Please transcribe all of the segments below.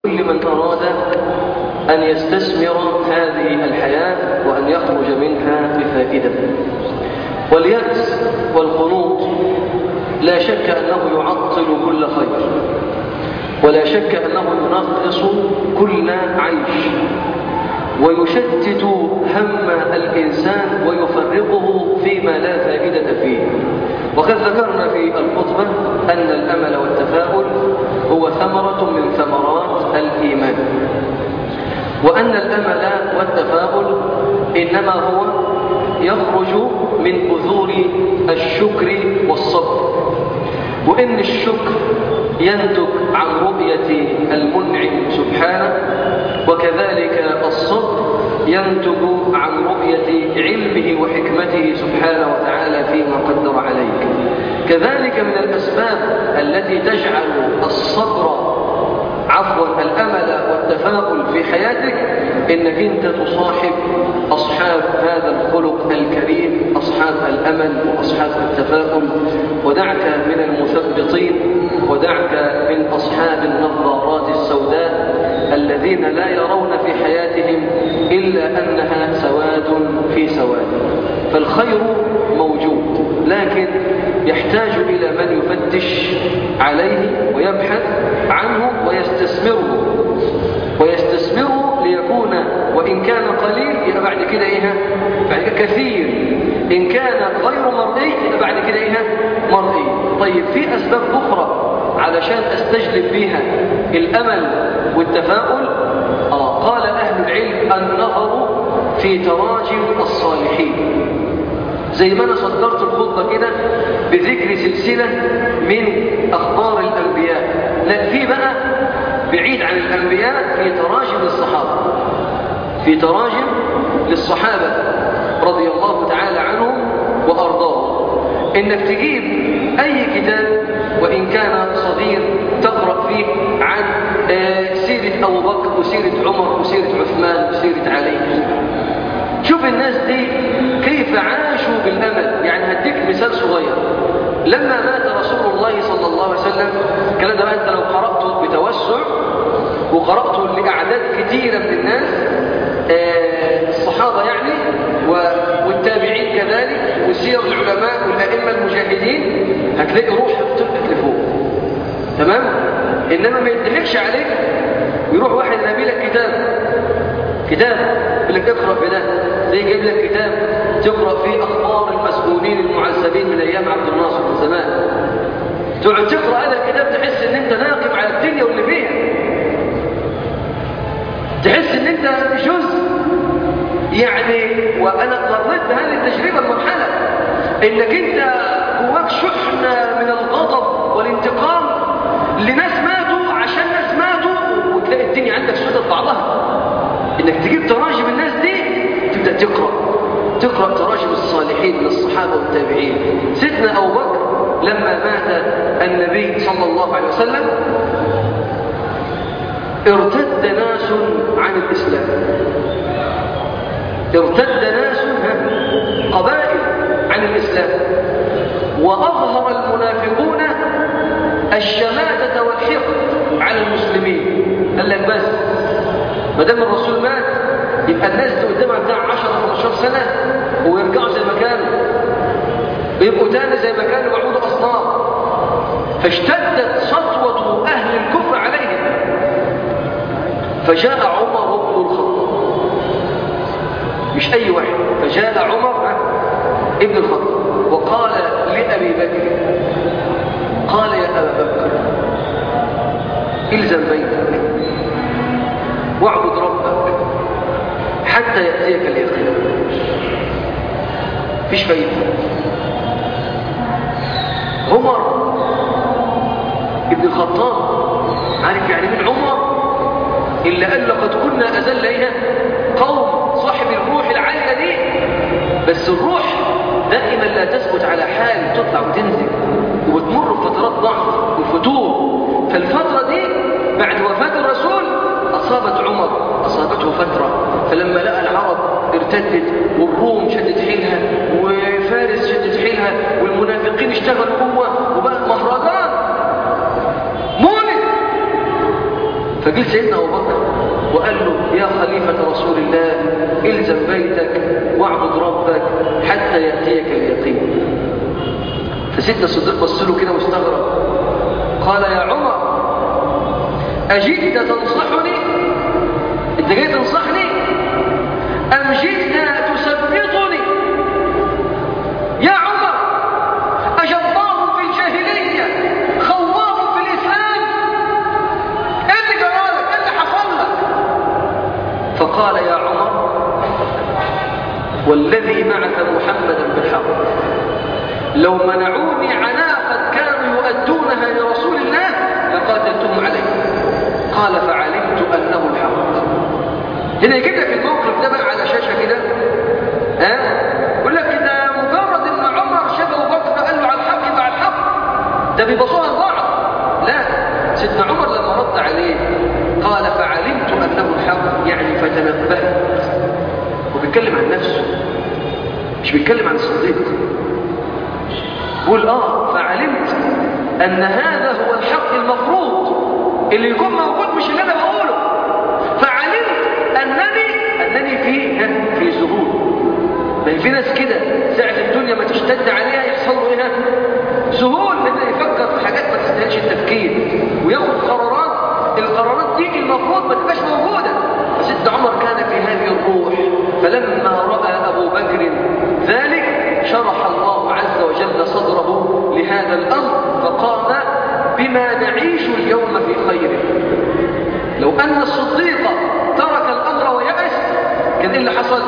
كل من أراد أن يستثمر هذه الحياة وأن يخرج منها بفائدة. واليأس والقنوط لا شك أنه يعطل كل خير، ولا شك أنه ينقص كل عيش، ويشتت هم الإنسان ويفرقه فيما لا فائدة فيه. وقد ذكرنا في الخطبة أن الأمل والتفاؤل هو ثمرة من ثمرات الإيمان، وأن الأمل والتفاؤل إنما هو يخرج من بذور الشكر والصبر، وإن الشكر ينتج عن رؤية المنعم سبحانه، وكذلك الصبر ينتج عن رؤية علمه وحكمته سبحانه وتعالى فيما قدر عليك. كذلك من الأسباب التي تجعل الأمل والتفاؤل في حياتك إنك أنت تصاحب أصحاب هذا الخلق الكريم، أصحاب الأمل وأصحاب التفاؤل، ودعك من المثبطين، ودعك من أصحاب النظارات السوداء الذين لا يرون في حياتهم إلا أنها سواد في سواد. فالخير موجود، لكن يحتاج إلى من يفتش عليه ويبحث عنه ويستثمره ليكون، وإن كان قليل يبقى بعد كده بعد كده كثير، إن كان غير مرئي يبقى بعد كده مرئي. طيب في أسباب أخرى علشان أستجلب بها الأمل والتفاؤل. قال أهل العلم النظر في تراجم الصالحين، زي ما أنا صدرت الخطبة كده بذكر سلسلة من أخبار الأنبياء، لا في بقى بعيد عن الأنبياء في تراجم الصحابة، في تراجم للصحابة رضي الله تعالى عنهم وأرضاهم. إنك تجيب أي كتاب وإن كان صغير تقرأ فيه عن سيرة أبو بكر وسيرة عمر وسيرة عثمان وسيرة علي، شوف الناس دي كيف عاشوا بالأمل. يعني هديك مثال صغير، لما مات رسول الله صلى الله عليه وسلم، الكلام ده أنت لو قرأته بتوسع وقرأته لأعداد كثيرة من الناس، الصحابة يعني والتابعين كذلك وسير العلماء والأئمة المجاهدين، هتلاقي روحك تلقى لفوق، تمام؟ إنما ما يضحكش عليك ويروح واحد نبي لك كتاب يقول لك اقرأ في ده، زي جايب لك كتاب تقرأ فيه أخبار المسؤولين المعذبين من أيام عبد الناصر من زمان، تقعد تقرأ هذا الكتاب تحس إن أنت ناقم على الدنيا واللي فيها، تحس إن أنت جزء يعني. وأنا مريت بهذه التجربة المرحلة إنك أنت جواك شحن من الغضب والانتقام لناس ماتوا عشان ناس ماتوا، وتلاقي الدنيا عندك سودة بعضها. إنك تجيب تراجم الناس دي تبدأ تقرأ تراجم الصالحين من الصحابة والتابعين. سيدنا أبو بكر لما مات النبي صلى الله عليه وسلم ارتد ناس عن الإسلام، ارتد ناس قبائل عن الإسلام، وأظهر المنافقون الشماتة والحقد على المسلمين. قال لك بس ما دام الرسول مات يبقى الناس اللي قدامها بتاع 10-15 سنة ويرجعوا زي ما كانوا، ويبقوا تاني زي ما كانوا يعودوا أصنام. فاشتدت سطوة أهل الكفر عليهم، فجاء عمر بن الخطاب، مش أي واحد، فجاء عمر ابن الخطاب وقال لأبي بكر، قال يا أبا بكر إلزم بيتك واعبد ربك حتى يأتيك اليقين. فيش فايدة. عمر ابن الخطاب عارف يعني من عمر إلا قال لقد كنا أذل إليها قوم صاحب الروح العالية دي، بس الروح دائما لا تثبت على حال، تطلع وتنزل وتمر بفترات ضعف وفتور. فالفترة دي بعد وفاة الرسول أصابته فترة، فلما لقى العرب ارتدت والروم شدت حيلها وفارس شدت حيلها والمنافقين اشتغلوا قوة وبقى مهرجان مولد، فجل سيدنا أبو بكر وقال له يا خليفة رسول الله الزم بيتك واعبد ربك حتى يأتيك اليقين. فسيدنا الصديق بص له كده واستغرب، قال يا عمر أجئت تنصحني؟ أنت جاي تنصحني أم جئت تثبطني؟ يا عمر أجبار في الجاهلية خوار في الإسلام، إيه اللي جرالك؟ إيه اللي حصل لك؟ فقال يا عمر والذي بعث محمدا بالحق لو منعوني عناقا كانوا يؤدونها لرسول الله لقاتلتهم عليه. قال فعلمت أنه الحق. هنا يجيب لك الموقف ده بقى على شاشة كده، يقول لك ده مجرد ان عمر شاف ابو بكر قال له على الحق يبقى على الحق، ده بيبصوها لبعض. لا، سيدنا عمر لما رد عليه قال فعلمت أنه الحق، يعني فتنبهت. وبيتكلم عن نفسه مش بيتكلم عن الصديق. قول فعلمت أن هذا هو الحق المفروض اللي يكون موجود، مش اللي أنا بقوله. فعلمت أنني في ذهول. ما في ناس كده ساعة الدنيا ما تشتد عليها يحصل له إيه؟ ذهول، بدأ يفكر في حاجات ما تستاهلش التفكير وياخد قرارات. القرارات دي المفروض ما تبقاش موجودة. سيدنا عمر كان في هذه الروح، فلما رأى أبو بكر ذلك شرح الله عز وجل صدره لهذا الأمر، فقام بما نعيش اليوم في خيره. لو أن الصديق ترك الأمر ويأس كان إيه اللي حصل؟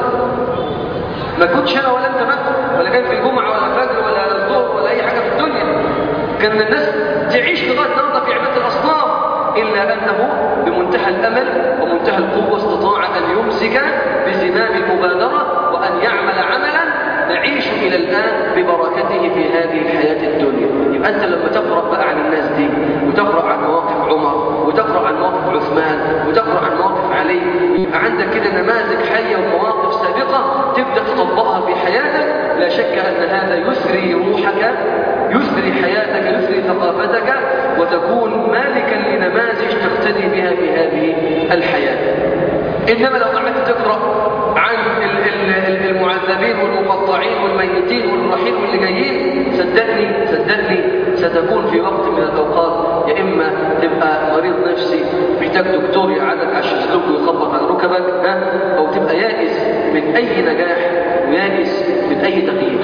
ما كنتش أنا ولا أنت بقى، ولا كان في الجمعة ولا الفجر ولا الظهر ولا أي حاجة في الدنيا. كان الناس تعيش لغاية النهارده في عبادة الأصنام، إلا أنه بمنتهى الأمل ومنتهى القوة استطاع أن يمسك بزمام المبادرة وأن يعمل عملا نعيش إلى الآن ببركته في هذه الحياة الدنيا. يبقى أنت لما تقرأ بقى عن الناس دي وتقرأ عن مواقف عمر وتقرأ عن مواقف عثمان وتقرأ عن مواقف علي، يبقى عندك كده نماذج حية ومواقف سابقة تبدأ تطبقها في حياتك. لا شك أن هذا يثري روحك، يثري حياتك، يثري ثقافتك، وتكون مالكا لنماذج تقتدي بها في هذه الحياة. إنما لو قعدت تقرأ عن المعذبين والمقطعين والميتين والراحين واللي جايين، صدقني ستكون في وقت من الأوقات يا إما تبقى مريض نفسي محتاج دكتور يقعدك على الشيزلوك ويخبط على ركبك، أو تبقى يائس من أي نجاح ويائس من أي تغيير.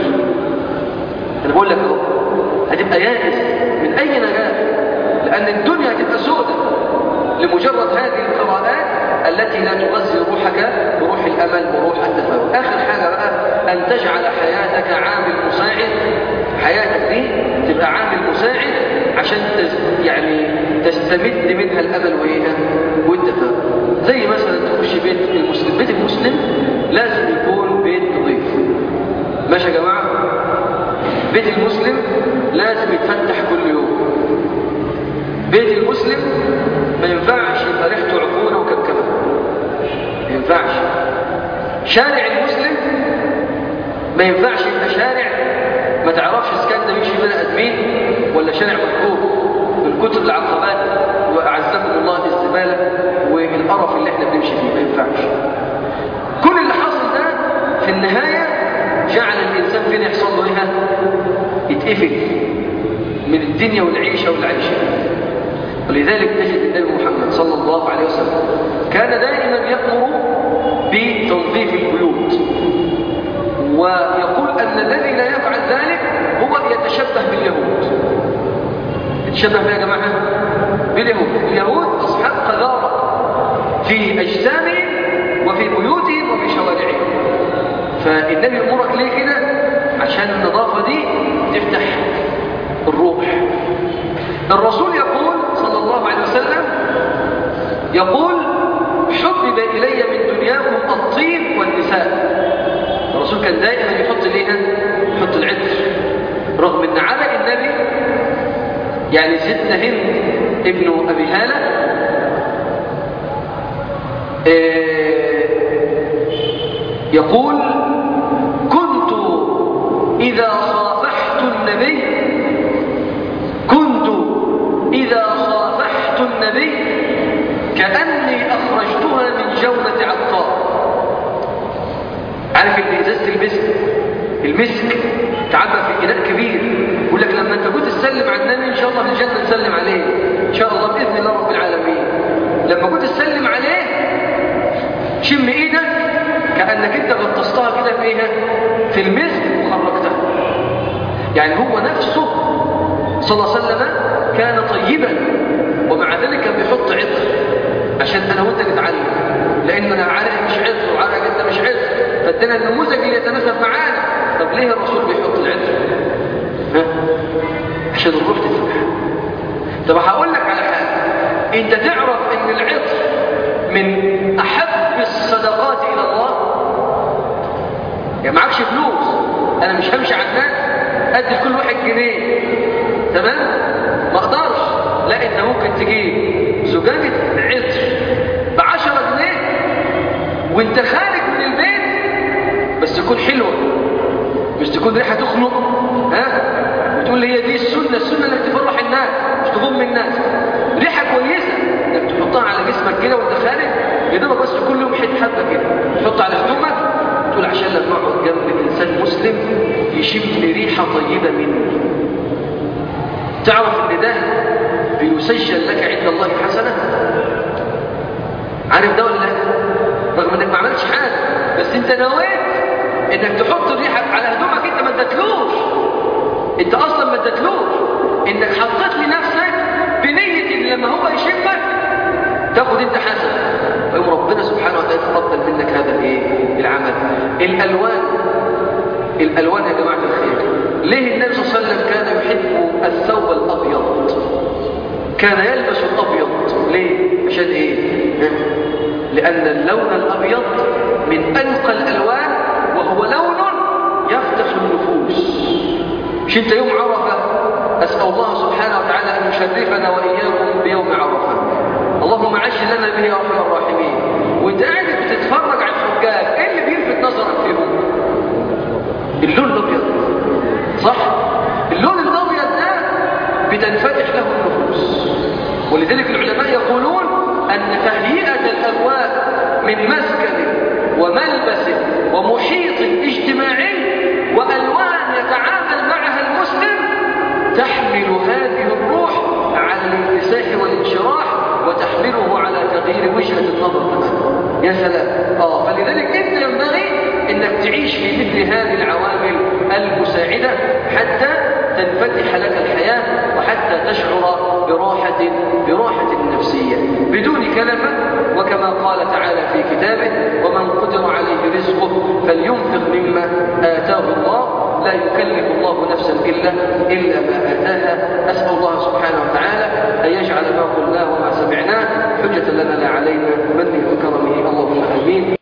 أنا بقول لك هتبقى يائس من أي نجاح، لأن الدنيا هتبقى سودة لمجرد هذه القراءات التي لا تغذي روحك بروح الأمل وروح التفاؤل. آخر حاجة بقى أن تجعل حياتك عامل مساعد. حياتك دي تبقى عامل مساعد عشان يعني تستمد منها الأمل والتفاؤل. زي مثلا تخش بيت المسلم. بيت المسلم لازم يكون بيت نظيف. ماشي يا جماعة؟ بيت المسلم لازم يتفتح كل يوم. بيت المسلم ما ينفعش يبقى ريحته عفونة وكبكبة، ما ينفعش. شارع المسلم ما ينفعش يبقى شارع ما تعرفش إذا كان ده يمشي بني آدمين ولا شارع مكروه من كتر العقبات وأعزكم الله الزبالة والقرف اللي احنا بنمشي فيه. ما ينفعش. كل اللي حصل ده في النهاية جعل الإنسان فين يحصل له يتقفل من الدنيا والعيشة والعيشة. ولذلك تجد النبي محمد صلى الله عليه وسلم كان دائما يأمر بتنظيف البيوت، ويقول أن الذي لا يفعل ذلك هو يتشبه باليهود. يتشبه بها يا جماعة باليهود. اليهود أصحاب قذارة في أجسامهم وفي بيوتهم وفي شوارعهم. فالنبي يأمرك ليه كده؟ عشان النظافة دي تفتح الروح. الرسول يقول صلى الله عليه وسلم، يقول حبب إلي من دنياكم الطيب والنساء. الرسول كان دائما يحط العطر، رغم ان على النبي يعني ستنا هند ابن أبي هالة يقول كنت إذا صافحت النبي عارف اللي ازازه المسك تعبى في اناء كبير، يقول لك لما انت كنت تسلم على النبي ان شاء الله في الجنه نسلم عليه ان شاء الله باذن الله رب العالمين. لما كنت تسلم عليه شم ايدك كانك انت غطستها كده في ايه؟ في المسك وخرجتها. يعني هو نفسه صلى الله عليه وسلم كان طيبا، ومع ذلك كان بيحط عطر عشان انا وانت نتعلم، لان انا عارف مش عطر وعارف انت مش عطر، فادينا النموذج اللي يتناسب معانا. طب ليه الرسول بيحط العطر؟ عشان الروح تفرح. طب هقول لك على حاجه، انت تعرف ان العطر من احب الصدقات الى الله؟ يعني معكش فلوس، انا مش همشي على الناس ادي لكل واحد جنيه، تمام؟ ما اقدرش. لا، انت ممكن تجيب زجاجه عطر ب10 جنيه وانت خارج من البيت، بس تكون حلوه، مش تكون ريحه تخنق، وتقول لي هي دي السنه انك تفرح الناس مش تغم الناس. ريحه كويسه انك تحطها على جسمك كده وانت خارج، يا دوبك بس كل يوم حبه كده تحط على هدومك، تقول عشان لما اقعد جنب انسان مسلم يشم ريحه طيبه مني. تعرف ان ده بيسجل لك عند الله حسنه؟ عارف ده ولا لا؟ رغم انك ما عملتش حاجه، بس انت نويت انك تحط الريحه على هدومك، انت ما اديتلوش، انت اصلا ما اديتلوش، انك حطيت لنفسك بنيه ان لما هو يشمك تاخد انت حسنه، ويوم ربنا سبحانه وتعالى يتقبل منك هذا العمل. الالوان يا جماعه الخير، ليه النبي صلى الله عليه وسلم كان يحب الثوب الابيض؟ كان يلبس الابيض ليه؟ عشان ايه؟ لان اللون الابيض من انقى الالوان، وهو لون يفتح النفوس. مش انت يوم عرفه اسال الله سبحانه وتعالى ان يشرفنا واياكم بيوم عرفه، اللهم عش لنا به يا ارحم الراحمين، وانت قاعد بتتفرج على الحجاج، ايه اللي بيلفت نظرك فيهم؟ اللون الابيض، صح؟ اللون الابيض ده بتنفتح له النفوس. ولذلك العلماء يقولون ان تهيئه الابواب من مسكن وملبس ومحيط اجتماعي والوان يتعامل معها المسلم تحمل هذه الروح على الانفساح والانشراح، وتحمله على تغيير وجهه النظر تماما. يا سلام. فلذلك انت ينبغي انك تعيش في مثل هذه العوامل المساعده حتى تنفتح لك الحياه، وحتى تشعر براحه نفسيه بدون كلفه. وكما قال تعالى في كتابه: ومن قدر عليه رزقه فلينفق مما آتاه الله، لا يكلف الله نفسا إلا ما آتاها. أسأل الله سبحانه وتعالى أن يجعل ما قلناه وما سمعناه حجة لنا لا علينا بمنه وكرمه، اللهم آمين.